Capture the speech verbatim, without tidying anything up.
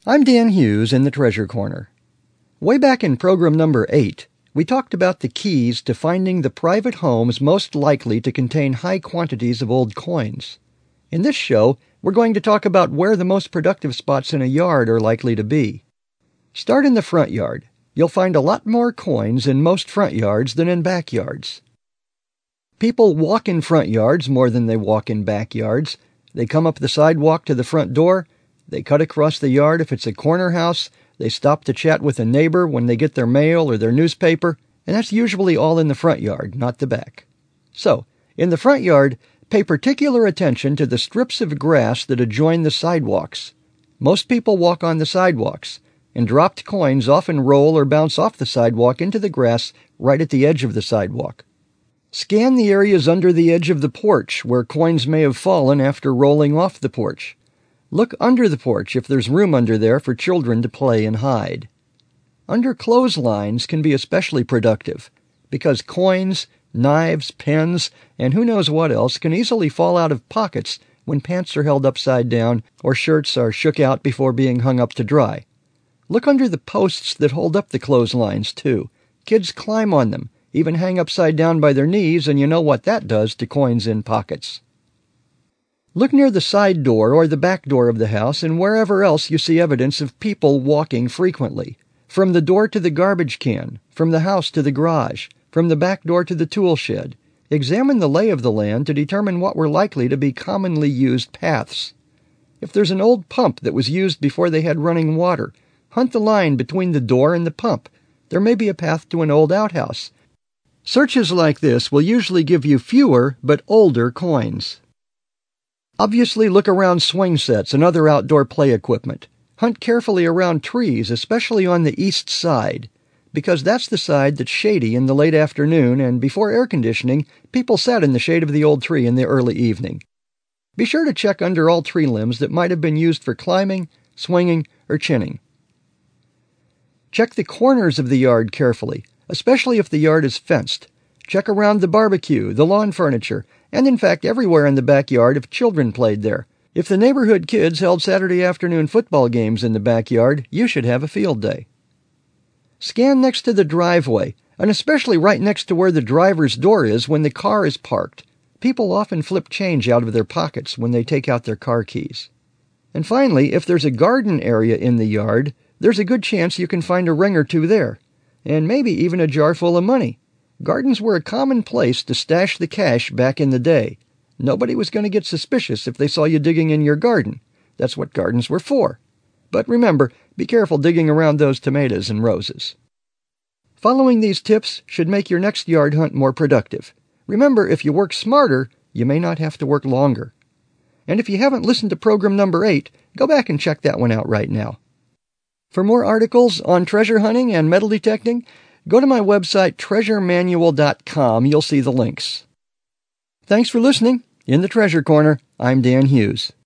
I'm Dan Hughes in the Treasure Corner. Way back in program number eight, we talked about the keys to finding the private homes most likely to contain high quantities of old coins. In this show, we're going to talk about where the most productive spots in a yard are likely to be. Start in the front yard. You'll find a lot more coins in most front yards than in backyards. People walk in front yards more than they walk in backyards. They come up the sidewalk to the front door. They cut across the yard if it's a corner house. They stop to chat with a neighbor when they get their mail or their newspaper, and that's usually all in the front yard, not the back. So, in the front yard, pay particular attention to the strips of grass that adjoin the sidewalks. Most people walk on the sidewalks, and dropped coins often roll or bounce off the sidewalk into the grass right at the edge of the sidewalk. Scan the areas under the edge of the porch where coins may have fallen after rolling off the porch. Look under the porch if there's room under there for children to play and hide. Under clotheslines can be especially productive because coins, knives, pens, and who knows what else can easily fall out of pockets when pants are held upside down or shirts are shook out before being hung up to dry. Look under the posts that hold up the clotheslines, too. Kids climb on them, even hang upside down by their knees, and you know what that does to coins in pockets. Look near the side door or the back door of the house and wherever else you see evidence of people walking frequently. From the door to the garbage can, from the house to the garage, from the back door to the tool shed. Examine the lay of the land to determine what were likely to be commonly used paths. If there's an old pump that was used before they had running water, hunt the line between the door and the pump. There may be a path to an old outhouse. Searches like this will usually give you fewer but older coins. Obviously, look around swing sets and other outdoor play equipment. Hunt carefully around trees, especially on the east side, because that's the side that's shady in the late afternoon, and before air conditioning, people sat in the shade of the old tree in the early evening. Be sure to check under all tree limbs that might have been used for climbing, swinging, or chinning. Check the corners of the yard carefully, especially if the yard is fenced. Check around the barbecue, the lawn furniture, and in fact everywhere in the backyard if children played there. If the neighborhood kids held Saturday afternoon football games in the backyard, you should have a field day. Scan next to the driveway, and especially right next to where the driver's door is when the car is parked. People often flip change out of their pockets when they take out their car keys. And finally, if there's a garden area in the yard, there's a good chance you can find a ring or two there, and maybe even a jar full of money. Gardens were a common place to stash the cash back in the day. Nobody was going to get suspicious if they saw you digging in your garden. That's what gardens were for. But remember, be careful digging around those tomatoes and roses. Following these tips should make your next yard hunt more productive. Remember, if you work smarter, you may not have to work longer. And if you haven't listened to program number eight, go back and check that one out right now. For more articles on treasure hunting and metal detecting, go to my website, treasure manual dot com. You'll see the links. Thanks for listening. In the Treasure Corner, I'm Dan Hughes.